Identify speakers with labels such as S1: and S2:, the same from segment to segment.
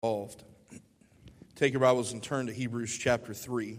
S1: Involved. Take your Bibles and turn to Hebrews chapter 3.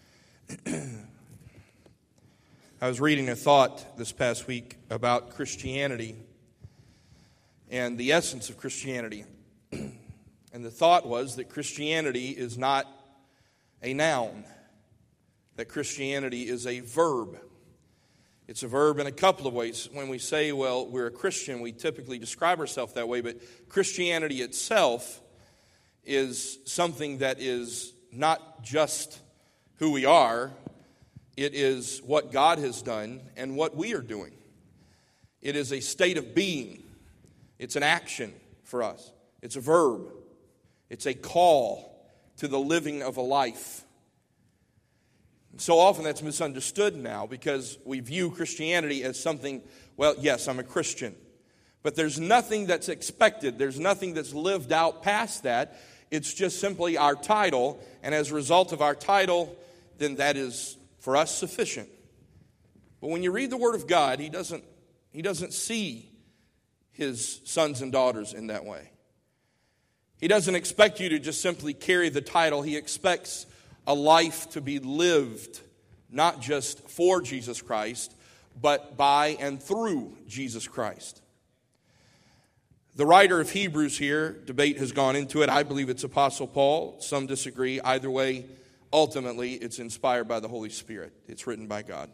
S1: I was reading a thought this past week about Christianity and the essence of Christianity. And the thought was that Christianity is not a noun, that Christianity is a verb. It's a verb in a couple of ways. When we say, well, we're a Christian, we typically describe ourselves that way, but Christianity itself is something that is not just who we are, it is what God has done and what we are doing. It is a state of being. It's an action for us. It's a verb. It's a call to the living of a life. So often that's misunderstood now because we view Christianity as something, well, yes, I'm a Christian. But there's nothing that's expected. There's nothing that's lived out past that. It's just simply our title, and as a result of our title, then that is, for us, sufficient. But when you read the Word of God, He doesn't see His sons and daughters in that way. He doesn't expect you to just simply carry the title. He expects a life to be lived, not just for Jesus Christ, but by and through Jesus Christ. The writer of Hebrews here, debate has gone into it. I believe it's Apostle Paul. Some disagree. Either way, ultimately, it's inspired by the Holy Spirit. It's written by God.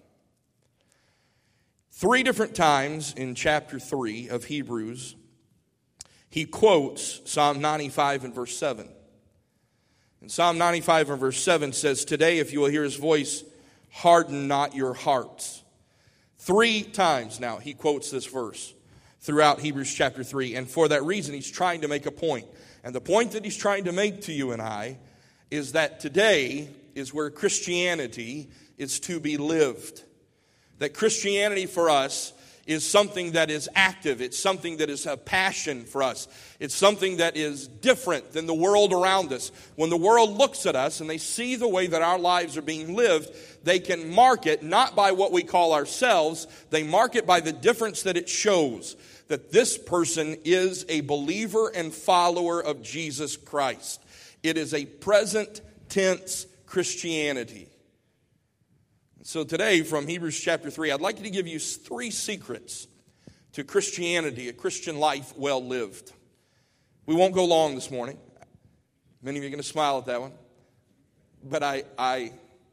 S1: 3 different times in chapter 3 of Hebrews, he quotes Psalm 95 and verse 7. And Psalm 95 and verse 7 says, "Today, if you will hear His voice, harden not your hearts." 3 times now he quotes this verse throughout Hebrews chapter 3. And for that reason, he's trying to make a point. And the point that he's trying to make to you and I is that today is where Christianity is to be lived. That Christianity for us is something that is active. It's something that is a passion for us. It's something that is different than the world around us. When the world looks at us and they see the way that our lives are being lived, they can mark it not by what we call ourselves. They mark it by the difference that it shows. That this person is a believer and follower of Jesus Christ. It is a present tense Christianity. So today, from Hebrews chapter 3, I'd like to give you 3 secrets to Christianity, a Christian life well lived. We won't go long this morning. Many of you are going to smile at that one. But I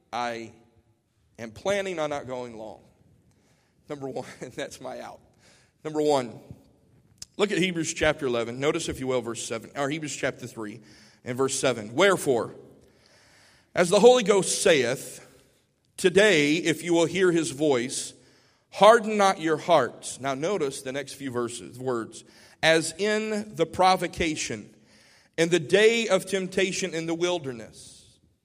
S1: am planning on not going long. Number 1, that's my out. Number 1, look at Hebrews chapter 11. Notice, if you will, verse 7, or Hebrews chapter 3 and verse 7. "Wherefore, as the Holy Ghost saith, today, if you will hear His voice, harden not your hearts." Now notice the next few words. "As in the provocation, in the day of temptation in the wilderness."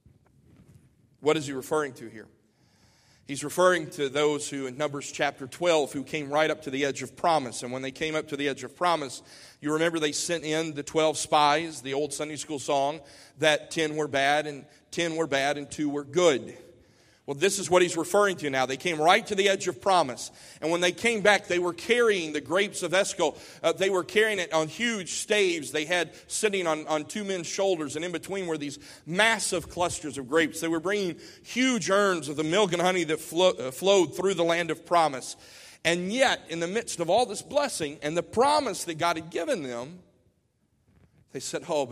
S1: What is he referring to here? He's referring to those who, in Numbers chapter 12, who came right up to the edge of promise. And when they came up to the edge of promise, you remember they sent in the 12 spies, the old Sunday school song, that 10 were bad and 2 were good. Well, this is what he's referring to now. They came right to the edge of promise. And when they came back, they were carrying the grapes of Eshcol. They were carrying it on huge staves. They had sitting on 2 men's shoulders. And in between were these massive clusters of grapes. They were bringing huge urns of the milk and honey that flowed through the land of promise. And yet, in the midst of all this blessing and the promise that God had given them, they said, Oh,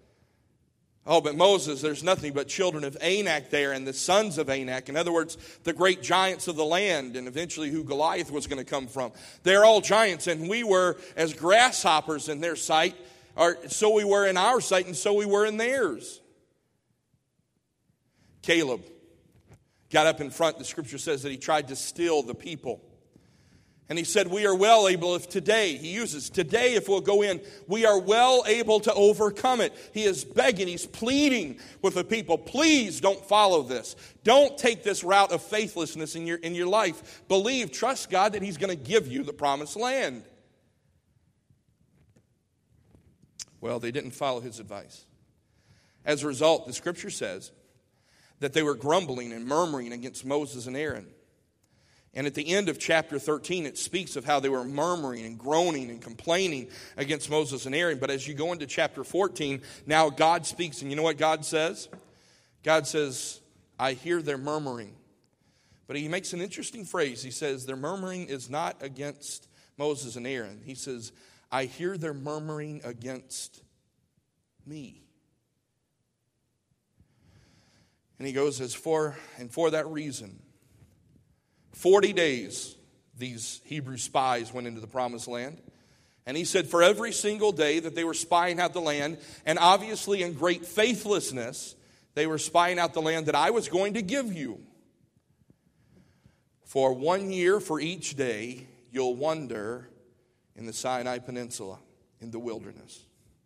S1: but Moses, there's nothing but children of Anak there and the sons of Anak. In other words, the great giants of the land, and eventually who Goliath was going to come from. They're all giants, and we were as grasshoppers in their sight, or so we were in our sight, and so we were in theirs. Caleb got up in front. The scripture says that he tried to still the people. And he said, we are well able, if today, he uses today, if we'll go in, we are well able to overcome it. He is begging, he's pleading with the people, please don't follow this. Don't take this route of faithlessness in your life. Believe, trust God that He's going to give you the promised land. Well, they didn't follow his advice. As a result, the scripture says that they were grumbling and murmuring against Moses and Aaron. And at the end of chapter 13, it speaks of how they were murmuring and groaning and complaining against Moses and Aaron. But as you go into chapter 14, now God speaks. And you know what God says? God says, I hear their murmuring. But he makes an interesting phrase. He says, their murmuring is not against Moses and Aaron. He says, I hear their murmuring against me. And he goes, for that reason, 40 days these Hebrew spies went into the promised land. And he said, for every single day that they were spying out the land, and obviously in great faithlessness, they were spying out the land that I was going to give you. For 1 year for each day, you'll wander in the Sinai Peninsula, in the wilderness.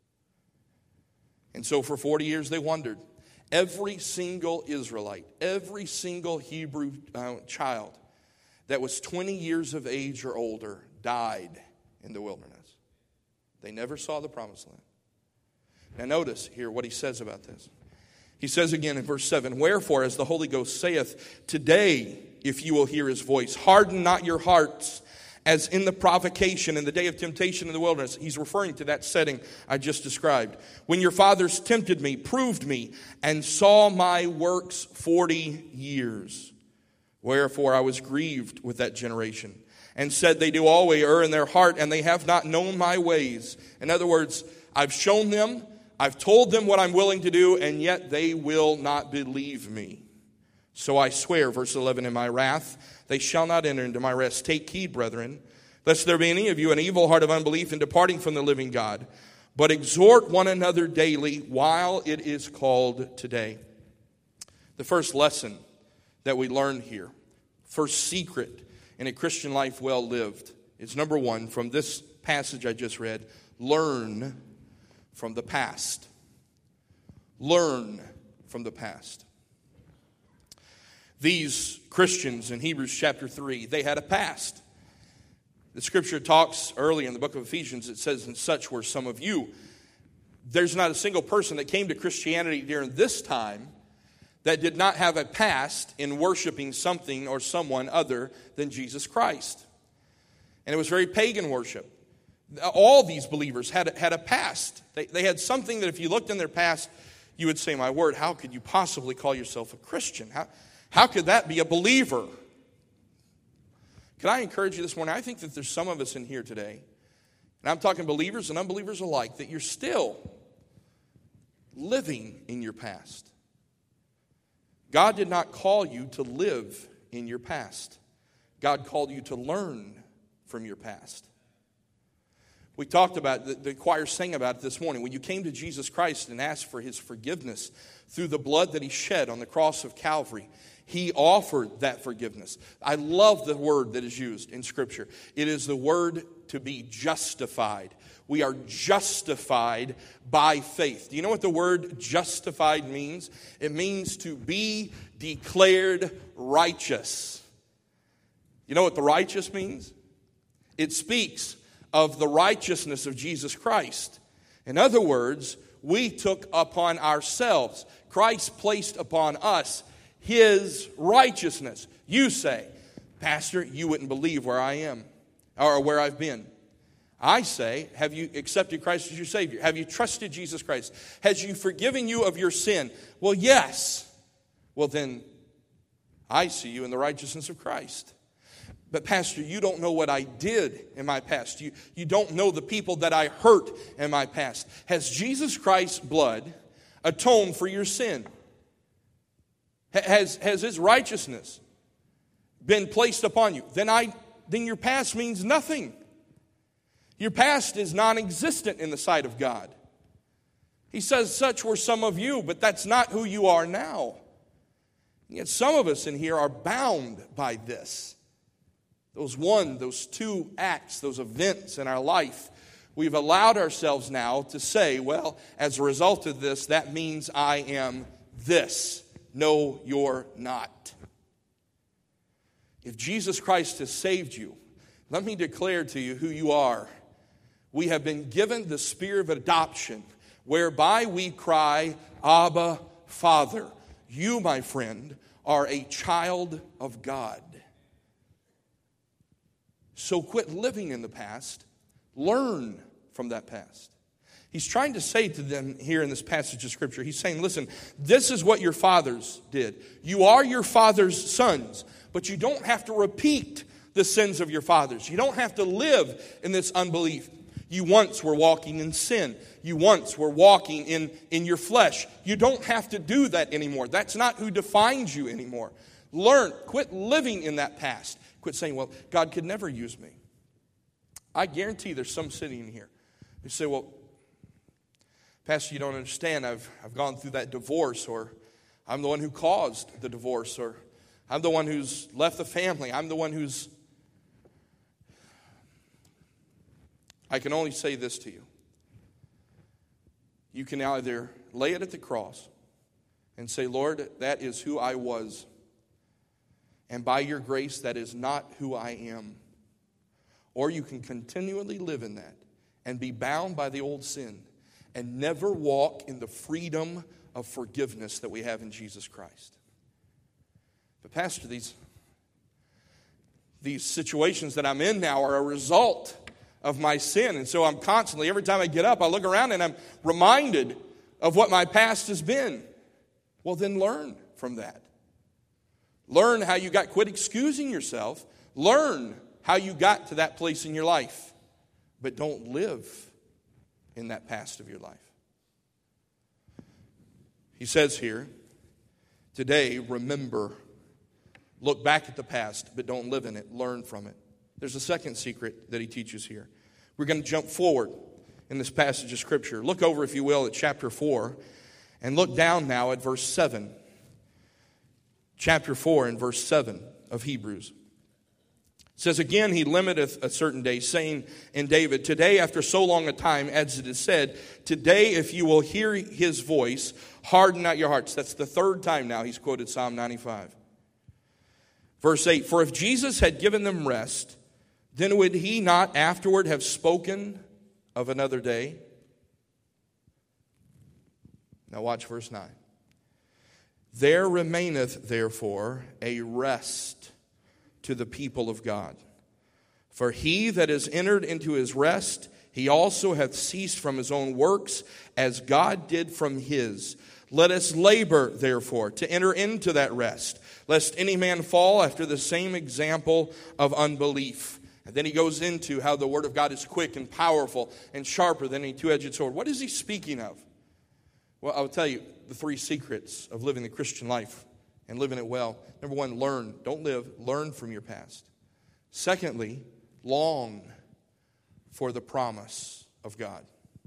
S1: And so for 40 years they wandered. Every single Israelite, every single Hebrew child that was 20 years of age or older died in the wilderness. They never saw the promised land. Now notice here what he says about this. He says again in verse 7, wherefore, as the Holy Ghost saith, today, if you will hear his voice, harden not your hearts, as in the provocation in the day of temptation in the wilderness. He's referring to that setting I just described. When your fathers tempted me, proved me, and saw my works 40 years. Wherefore I was grieved with that generation, and said, they do always err in their heart, and they have not known my ways. In other words, I've shown them, I've told them what I'm willing to do, and yet they will not believe me. So I swear, verse 11, in my wrath, they shall not enter into my rest. Take heed, brethren, lest there be any of you an evil heart of unbelief in departing from the living God. But exhort one another daily while it is called today. The first lesson that we learn here, first secret in a Christian life well lived, is number one, from this passage I just read, learn from the past. Learn from the past. These Christians in Hebrews chapter 3, they had a past. The scripture talks early in the book of Ephesians, it says, and such were some of you. There's not a single person that came to Christianity during this time that did not have a past in worshiping something or someone other than Jesus Christ. And it was very pagan worship. All these believers had a past. They had something that if you looked in their past, you would say, my word, how could you possibly call yourself a Christian? How could that be a believer? Can I encourage you this morning? I think that there's some of us in here today, and I'm talking believers and unbelievers alike, that you're still living in your past. God did not call you to live in your past. God called you to learn from your past. We talked about, the choir sang about it this morning. When you came to Jesus Christ and asked for his forgiveness through the blood that he shed on the cross of Calvary, he offered that forgiveness. I love the word that is used in Scripture. It is the word to be justified. We are justified by faith. Do you know what the word justified means? It means to be declared righteous. You know what the righteous means? It speaks of the righteousness of Jesus Christ. In other words, we took upon ourselves, Christ placed upon us his righteousness. You say, Pastor, you wouldn't believe where I am or where I've been. I say, have you accepted Christ as your Savior? Have you trusted Jesus Christ? Has he forgiven you of your sin? Well, yes. Well, then I see you in the righteousness of Christ. But Pastor, you don't know what I did in my past. You don't know the people that I hurt in my past. Has Jesus Christ's blood atoned for your sin? Has his righteousness been placed upon you? Then your past means nothing. Your past is non-existent in the sight of God. He says, such were some of you, but that's not who you are now. And yet some of us in here are bound by this. Those two acts, those events in our life, we've allowed ourselves now to say, well, as a result of this, that means I am this. No, you're not. If Jesus Christ has saved you, let me declare to you who you are. We have been given the spirit of adoption, whereby we cry, Abba, Father. You, my friend, are a child of God. So quit living in the past. Learn from that past. He's trying to say to them here in this passage of Scripture, he's saying, listen, this is what your fathers did. You are your father's sons, but you don't have to repeat the sins of your fathers. You don't have to live in this unbelief. You once were walking in sin. You once were walking in your flesh. You don't have to do that anymore. That's not who defines you anymore. Learn. Quit living in that past. Quit saying, well, God could never use me. I guarantee there's some sitting in here who say, well, Pastor, you don't understand. I've gone through that divorce, or I'm the one who caused the divorce, or I'm the one who's left the family. I'm the one who's... I can only say this to you. You can either lay it at the cross and say, Lord, that is who I was. And by your grace, that is not who I am. Or you can continually live in that and be bound by the old sin and never walk in the freedom of forgiveness that we have in Jesus Christ. But Pastor, these situations that I'm in now are a result of my sin. And so I'm constantly, every time I get up, I look around and I'm reminded of what my past has been. Well, then learn from that. Learn how you got, quit excusing yourself. Learn how you got to that place in your life. But don't live in that past of your life. He says here, today, remember, look back at the past, but don't live in it. Learn from it. There's a second secret that he teaches here. We're going to jump forward in this passage of Scripture. Look over, if you will, at chapter 4, and look down now at verse 7. Chapter 4 and verse 7 of Hebrews. It says, again, he limiteth a certain day, saying in David, today after so long a time, as it is said, today if you will hear his voice, harden not your hearts. That's the third time now he's quoted Psalm 95. Verse 8, for if Jesus had given them rest, then would he not afterward have spoken of another day? Now watch verse 9. There remaineth therefore a rest to the people of God. For he that is entered into his rest, he also hath ceased from his own works, as God did from his. Let us labor, therefore, to enter into that rest, lest any man fall after the same example of unbelief. And then he goes into how the word of God is quick and powerful and sharper than any two-edged sword. What is he speaking of? Well, I'll tell you the three secrets of living the Christian life and living it well. Number one, learn. Don't live. Learn from your past. Secondly, long for the promise of God.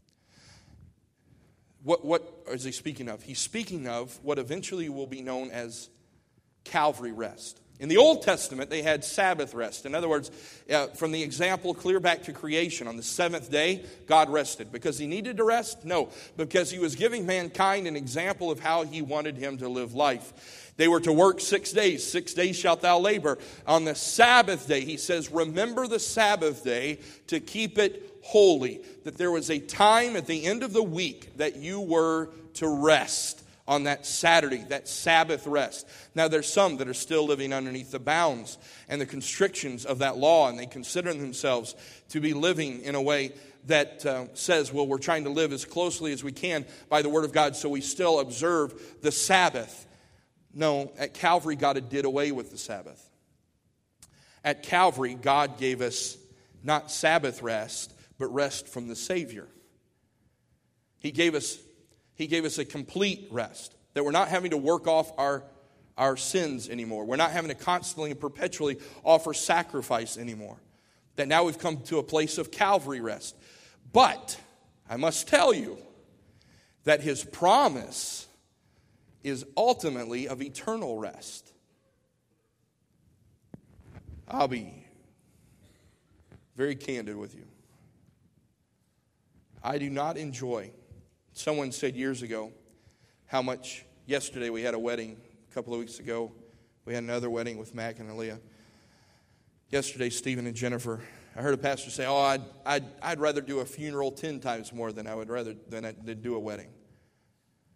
S1: What is he speaking of? He's speaking of what eventually will be known as Calvary rest. In the Old Testament, they had Sabbath rest. In other words, from the example clear back to creation, on the seventh day, God rested. Because he needed to rest? No. Because he was giving mankind an example of how he wanted him to live life. They were to work 6 days. 6 days shalt thou labor. On the Sabbath day, he says, remember the Sabbath day to keep it holy. That there was a time at the end of the week that you were to rest. On that Saturday, that Sabbath rest. Now there's some that are still living underneath the bounds and the constrictions of that law, and they consider themselves to be living in a way that says, well, we're trying to live as closely as we can by the Word of God, so we still observe the Sabbath. No, at Calvary, God did away with the Sabbath. At Calvary, God gave us not Sabbath rest, but rest from the Savior. He gave us a complete rest, that we're not having to work off our sins anymore. We're not having to constantly and perpetually offer sacrifice anymore. That now we've come to a place of Calvary rest. But I must tell you that his promise is ultimately of eternal rest. I'll be very candid with you. I do not enjoy. Someone said years ago how much, yesterday we had a wedding, a couple of weeks ago, we had another wedding with Mac and Aaliyah. Yesterday, Stephen and Jennifer, I heard a pastor say, I'd rather do a funeral 10 times more than than do a wedding.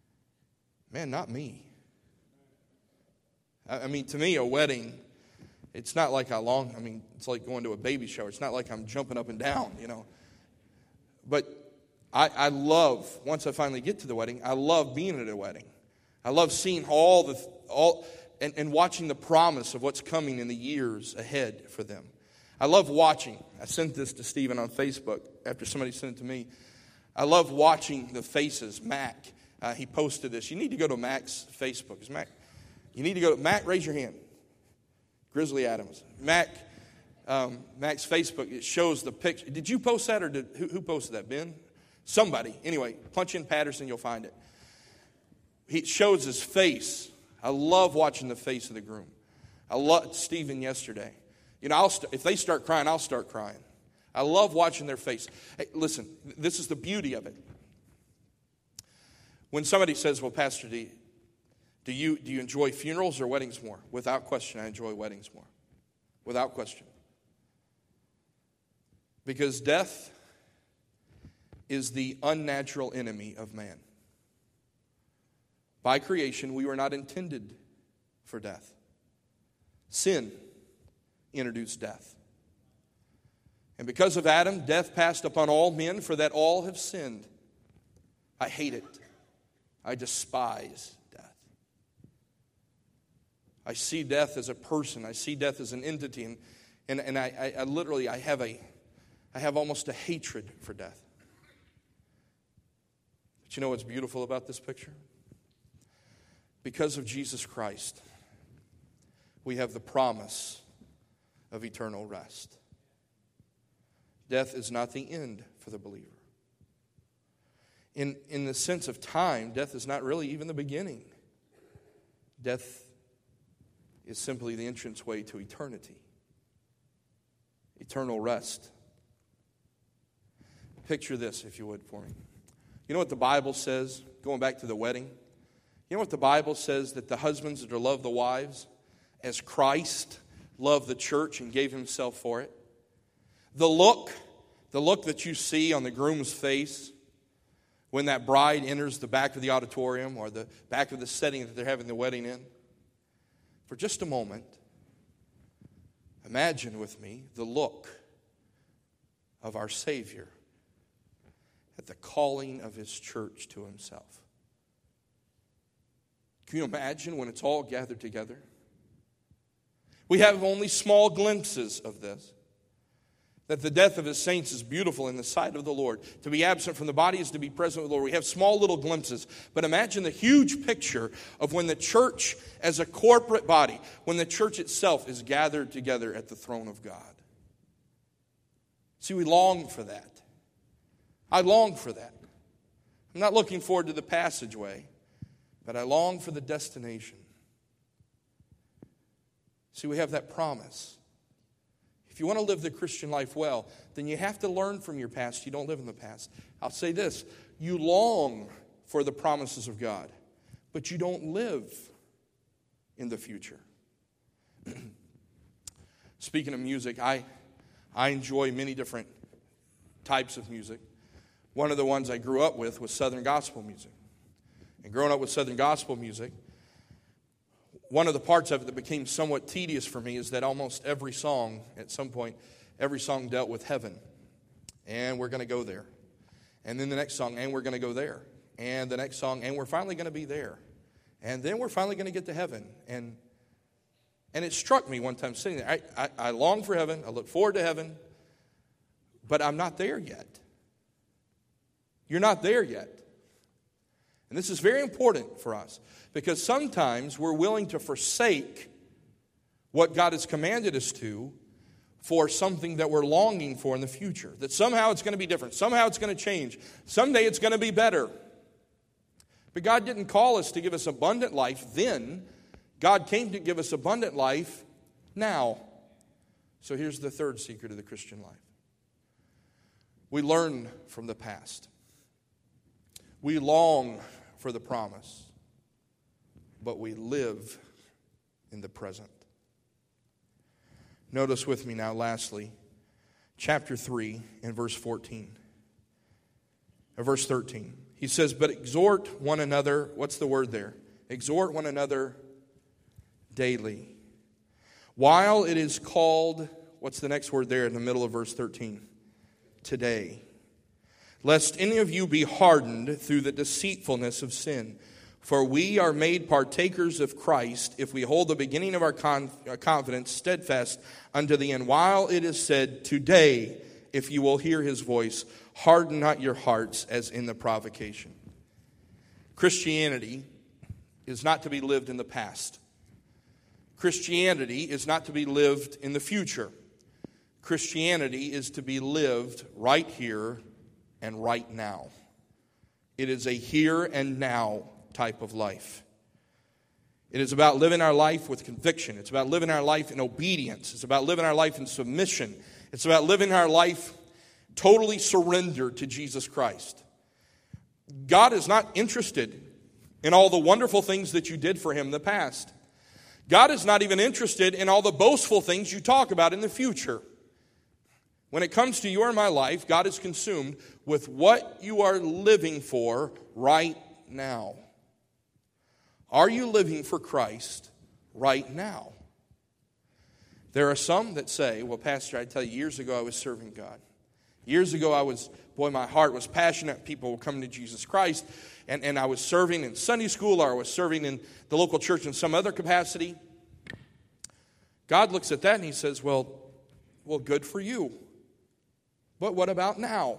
S1: Man, not me. I mean, to me, a wedding It's not like it's like going to a baby shower. It's not like I'm jumping up and down, But I love, once I finally get to the wedding, I love being at a wedding. I love seeing and watching the promise of what's coming in the years ahead for them. I love watching. I sent this to Stephen on Facebook after somebody sent it to me. I love watching the faces. Mac, he posted this. You need to go to Mac's Facebook. Is Mac? You need to go to Mac. Raise your hand. Grizzly Adams. Mac's Facebook. It shows the picture. Did you post that, or who posted that? Ben? Somebody. Anyway, punch in Patterson. You'll find it. He shows his face. I love watching the face of the groom. I loved Stephen yesterday. If they start crying, I'll start crying. I love watching their face. Hey, listen, this is the beauty of it. When somebody says, well, Pastor D, do you enjoy funerals or weddings more? Without question, I enjoy weddings more. Without question. Because death is the unnatural enemy of man. By creation, we were not intended for death. Sin introduced death. And because of Adam, death passed upon all men, for that all have sinned. I hate it. I despise death. I see death as a person. I see death as an entity. And I literally have almost a hatred for death. But you know what's beautiful about this picture? Because of Jesus Christ, we have the promise of eternal rest. Death is not the end for the believer. In the sense of time, death is not really even the beginning. Death is simply the entranceway to eternity. Eternal rest. Picture this, if you would, for me. You know what the Bible says, going back to the wedding? You know what the Bible says, that the husbands are to love the wives as Christ loved the church and gave himself for it? The look that you see on the groom's face when that bride enters the back of the auditorium or the back of the setting that they're having the wedding in. For just a moment, imagine with me the look of our Savior at the calling of his church to himself. Can you imagine when it's all gathered together? We have only small glimpses of this. That the death of his saints is beautiful in the sight of the Lord. To be absent from the body is to be present with the Lord. We have small little glimpses. But imagine the huge picture of when the church as a corporate body, when the church itself is gathered together at the throne of God. See, we long for that. I long for that. I'm not looking forward to the passageway, but I long for the destination. See, we have that promise. If you want to live the Christian life well, then you have to learn from your past. You don't live in the past. I'll say this. You long for the promises of God, but you don't live in the future. Speaking of music, I enjoy many different types of music. One of the ones I grew up with was Southern gospel music. And growing up with Southern gospel music, one of the parts of it that became somewhat tedious for me is that almost every song, at some point, every song dealt with heaven. And we're going to go there. And then the next song, and we're going to go there. And the next song, and we're finally going to be there. And then we're finally going to get to heaven. And it struck me one time sitting there. I long for heaven. I look forward to heaven. But I'm not there yet. You're not there yet. And this is very important for us. Because sometimes we're willing to forsake what God has commanded us to for something that we're longing for in the future. That somehow it's going to be different. Somehow it's going to change. Someday it's going to be better. But God didn't call us to give us abundant life then. God came to give us abundant life now. So here's the third secret of the Christian life. We learn from the past. We long for the promise, but we live in the present. Notice with me now, lastly, chapter 3 and verse 14. Or verse 13. He says, but exhort one another, what's the word there? Exhort one another daily, While it is called, what's the next word there in the middle of verse 13? Today. Lest any of you be hardened through the deceitfulness of sin. For we are made partakers of Christ if we hold the beginning of our confidence steadfast unto the end. While it is said, today, if you will hear his voice, harden not your hearts as in the provocation. Christianity is not to be lived in the past. Christianity is not to be lived in the future. Christianity is to be lived right here and right now. It is a here and now type of life. It is about living our life with conviction. It's about living our life in obedience. It's about living our life in submission. It's about living our life totally surrendered to Jesus Christ. God is not interested in all the wonderful things that you did for him in the past. God is not even interested in all the boastful things you talk about in the future. When it comes to your and my life, God is consumed with what you are living for right now. Are you living for Christ right now? There are some that say, well, Pastor, I tell you, years ago I was serving God. Years ago my heart was passionate. People were coming to Jesus Christ. And I was serving in Sunday school, or I was serving in the local church in some other capacity. God looks at that and he says, well, good for you. But what about now?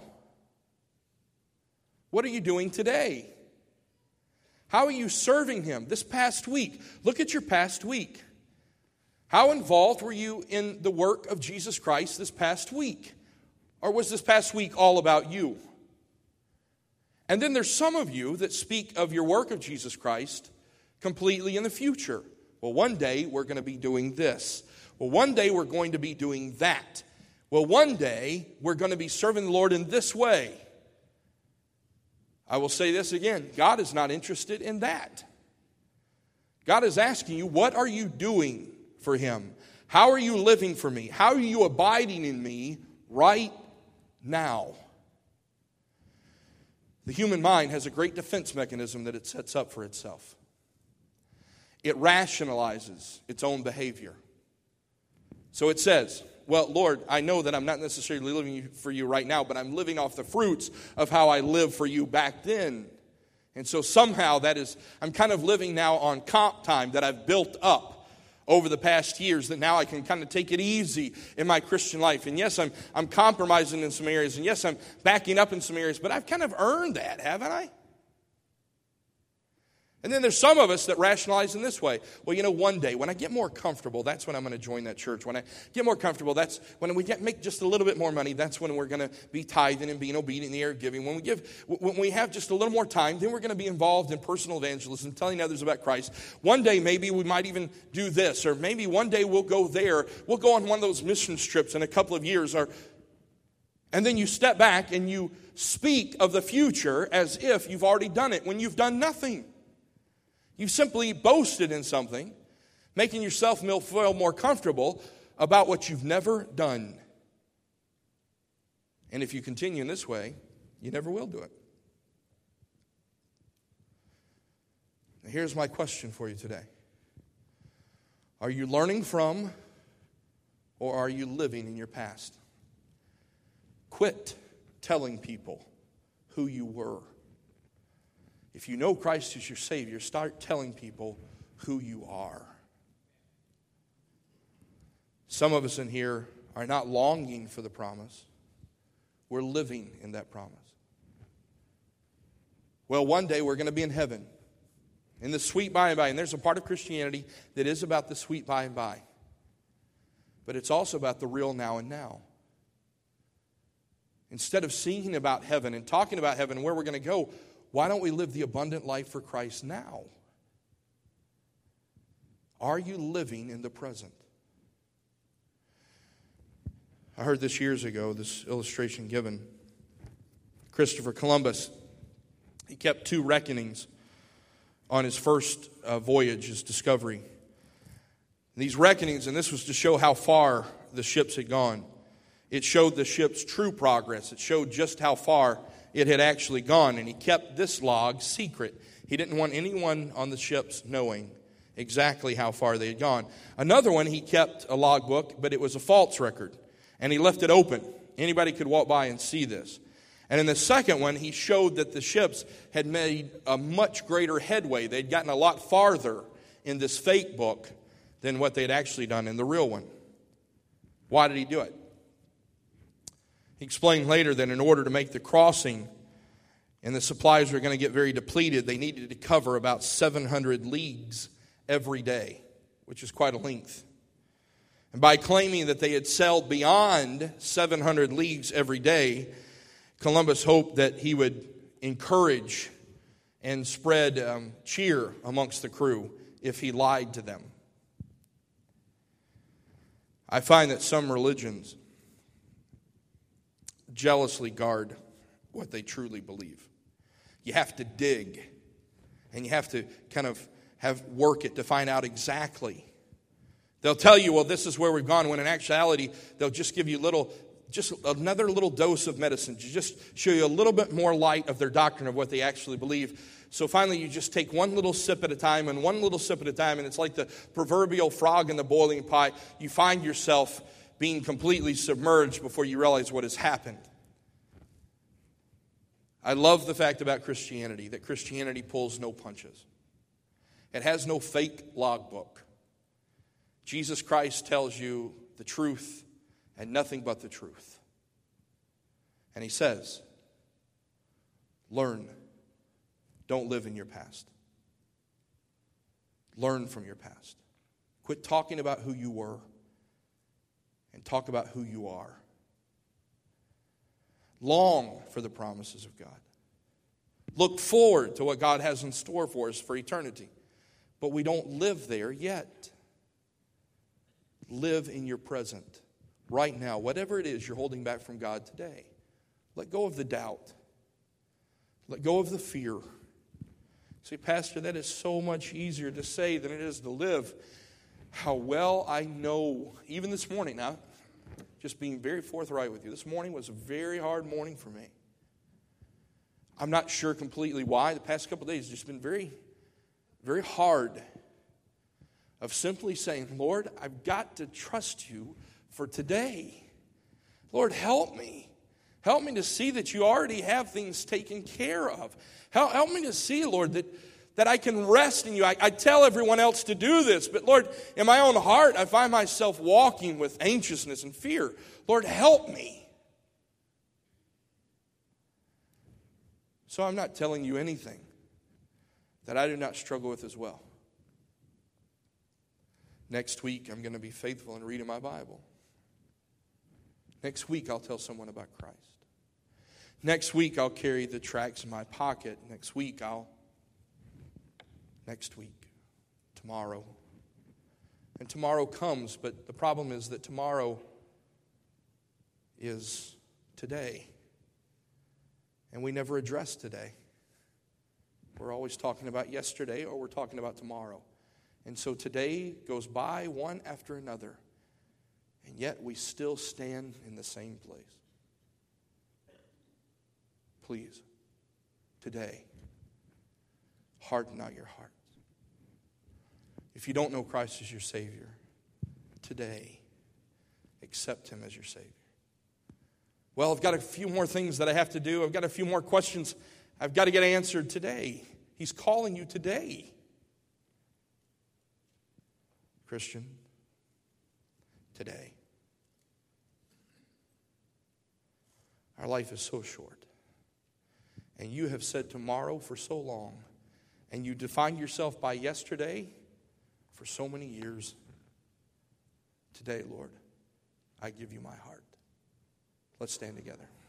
S1: What are you doing today? How are you serving him this past week? Look at your past week. How involved were you in the work of Jesus Christ this past week? Or was this past week all about you? And then there's some of you that speak of your work of Jesus Christ completely in the future. Well, one day we're going to be doing this. Well, one day we're going to be doing that. Well, one day we're going to be serving the Lord in this way. I will say this again. God is not interested in that. God is asking you, what are you doing for him? How are you living for me? How are you abiding in me right now? The human mind has a great defense mechanism that it sets up for itself. It rationalizes its own behavior. So it says, well, Lord, I know that I'm not necessarily living for you right now, but I'm living off the fruits of how I lived for you back then. And so somehow I'm kind of living now on comp time that I've built up over the past years, that now I can kind of take it easy in my Christian life. And yes, I'm compromising in some areas, and yes, I'm backing up in some areas, but I've kind of earned that, haven't I? And then there's some of us that rationalize in this way. Well, one day when I get more comfortable, that's when I'm going to join that church. When I get more comfortable, that's when we make just a little bit more money. That's when we're going to be tithing and being obedient in the area of giving. When we have just a little more time, then we're going to be involved in personal evangelism, telling others about Christ. One day maybe we might even do this, or maybe one day we'll go there. We'll go on one of those mission trips in a couple of years. And then you step back and you speak of the future as if you've already done it when you've done nothing. You've simply boasted in something, making yourself feel more comfortable about what you've never done. And if you continue in this way, you never will do it. Now, here's my question for you today. Are you learning from, or are you living in your past? Quit telling people who you were. If you know Christ is your Savior, start telling people who you are. Some of us in here are not longing for the promise. We're living in that promise. Well, one day we're going to be in heaven, in the sweet by and by. And there's a part of Christianity that is about the sweet by and by. But it's also about the real now and now. Instead of singing about heaven and talking about heaven and where we're going to go, why don't we live the abundant life for Christ now? Are you living in the present? I heard this years ago, this illustration given. Christopher Columbus, he kept 2 reckonings on his first voyage, his discovery. These reckonings, and this was to show how far the ships had gone. It showed the ship's true progress. It showed just how far it had actually gone, and he kept this log secret. He didn't want anyone on the ships knowing. exactly how far they had gone. Another one, he kept a logbook, but it was a false record, and he left it open. Anybody could walk by and see this. And in the second one, he showed that the ships had made a much greater headway. They'd gotten a lot farther in this fake book than what they'd actually done in the real one. Why did he do it? He explained later that in order to make the crossing, and the supplies were going to get very depleted, they needed to cover about 700 leagues every day, which is quite a length. And by claiming that they had sailed beyond 700 leagues every day, Columbus hoped that he would encourage and spread cheer amongst the crew if he lied to them. I find that some religions jealously guard what they truly believe. You have to dig, and you have to kind of work it to find out exactly. They'll tell you, well, this is where we've gone, when in actuality, they'll just give you just another little dose of medicine to just show you a little bit more light of their doctrine of what they actually believe. So finally, you just take one little sip at a time and one little sip at a time, and it's like the proverbial frog in the boiling pot. You find yourself being completely submerged before you realize what has happened. I love the fact about Christianity, that Christianity pulls no punches. It has no fake logbook. Jesus Christ tells you the truth and nothing but the truth. And he says, learn. Don't live in your past. Learn from your past. Quit talking about who you were and talk about who you are. Long for the promises of God. Look forward to what God has in store for us for eternity. But we don't live there yet. Live in your present. Right now, whatever it is you're holding back from God today, let go of the doubt. Let go of the fear. Say, Pastor, that is so much easier to say than it is to live. How well I know, even this morning now, just being very forthright with you, this morning was a very hard morning for me. I'm not sure completely why. The past couple of days have just been very, very hard of simply saying, Lord, I've got to trust you for today. Lord, help me. Help me to see that you already have things taken care of. Help me to see, Lord, that I can rest in you. I tell everyone else to do this, but Lord, in my own heart, I find myself walking with anxiousness and fear. Lord, help me. So I'm not telling you anything that I do not struggle with as well. Next week, I'm going to be faithful in reading my Bible. Next week, I'll tell someone about Christ. Next week, I'll carry the tracts in my pocket. Next week, tomorrow. And tomorrow comes, but the problem is that tomorrow is today. And we never address today. We're always talking about yesterday, or we're talking about tomorrow. And so today goes by one after another. And yet we still stand in the same place. Please, today, harden not your hearts. If you don't know Christ as your Savior, today, accept Him as your Savior. Well, I've got a few more things that I have to do. I've got a few more questions I've got to get answered today. He's calling you today. Christian, today. Our life is so short. And you have said tomorrow for so long. And you defined yourself by yesterday for so many years. Today, Lord, I give you my heart. Let's stand together.